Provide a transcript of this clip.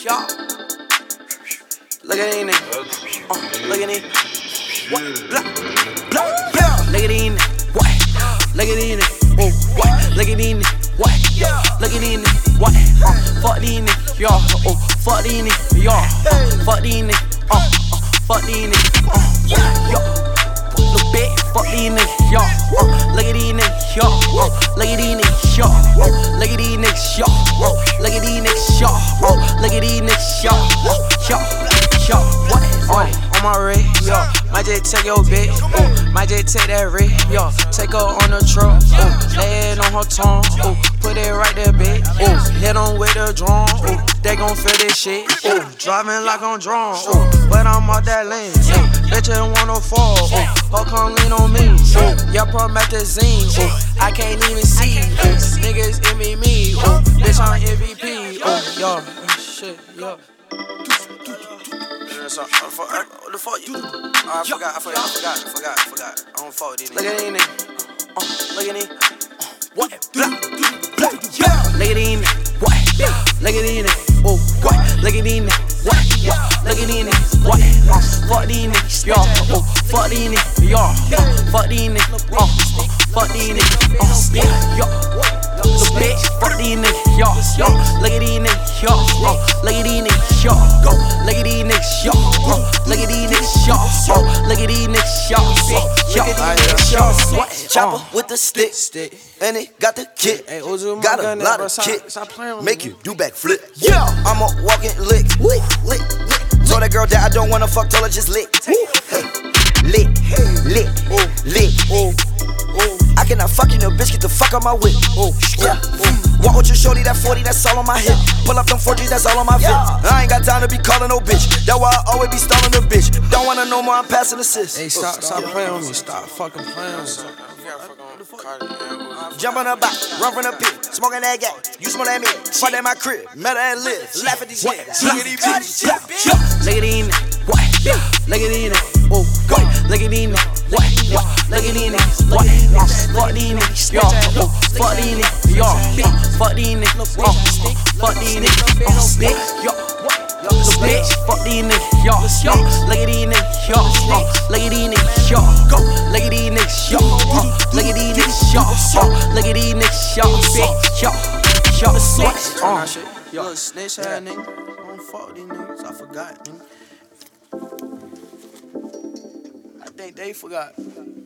y'all. Look at these niggas. Look at these. What? Blah, blah, yeah. Look at these niggas. What? Look at these niggas. Oh, what? Look at these niggas. What? Look at these niggas. What? Fuck these niggas, y'all. Oh, fuck these niggas, y'all. Fuck these niggas. Fuck these niggas. Yo. Little bitch, fuck these niggas, y'all. Look at these niggas, y'all. Look at these niggas, y'all. Look at these niggas, y'all. Look at these niggas, y'all. Look at these niggas, y'all. What? On my rig, yo. Might just take your bitch, might just take that rig, yo. Take her on the truck, lay it on her tongue, put it right there, bitch. Hit on with the drum, they gon' feel this shit. Driving like I'm drunk, but I'm out that lane. Bitch, I wanna fall, oh, come lean on me. Yeah, promethazine, I can't even see. Niggas envy me, bitch, I'm MVP. Yo, shit, yo. What the fuck you? I forgot. I don't fuck with these niggas. Look at these niggas. Look at these. What? Blah, blah, yeah. Look at these niggas. What? Look at these niggas. Oh, what? Look at these niggas. What? Look at these niggas. What? Fuck these niggas, y'all. Oh, fuck these niggas, y'all. Fuck these niggas. Fuck these niggas. Yeah, yo. Little bitch, fuck these niggas, y'all. Look at these niggas, y'all. Look at these niggas, y'all. Look at these niggas, y'all. Look at these niggas, y'all. Look at these niggas, y'all. Chopper with the stick, and it got the kick. Got a lot of kick, make you do backflip. Yeah, I'm a walking lick. Told that girl that I don't wanna fuck, told her just lick. Lick. I cannot fuck you, no bitch, get the fuck out my whip. Yeah. Walk with your shorty, that 40, that's all on my hip. Pull up them 4Gs, that's all on my VIP. I ain't got time to be calling no bitch. That's why I always be stalling a bitch. Don't wanna know more, I'm passing assist. Hey, stop playing with me. Stop fucking playing with me. Jump on the back, run from the pit, smoking that gas. You smoke that me, fight at my crib, matter and live. Laugh at these niggas, look at these bitches. Look at these niggas, what? Look at these niggas, oh, what? Look at these niggas, what? Look at these niggas, what? Fuck these niggas, y'all. Fuck these niggas, y'all. Fuck these niggas, fuck these niggas, stick, yo. Little bitch, fuck these niggas, y'all. Look at these niggas, y'all. Look at these niggas, y'all. Look at these niggas, y'all. Look at these niggas, y'all. Look at these niggas, y'all. Snitch. You little snitch ass nigga. I don't fuck with these niggas. I forgot, nigga. I think they forgot.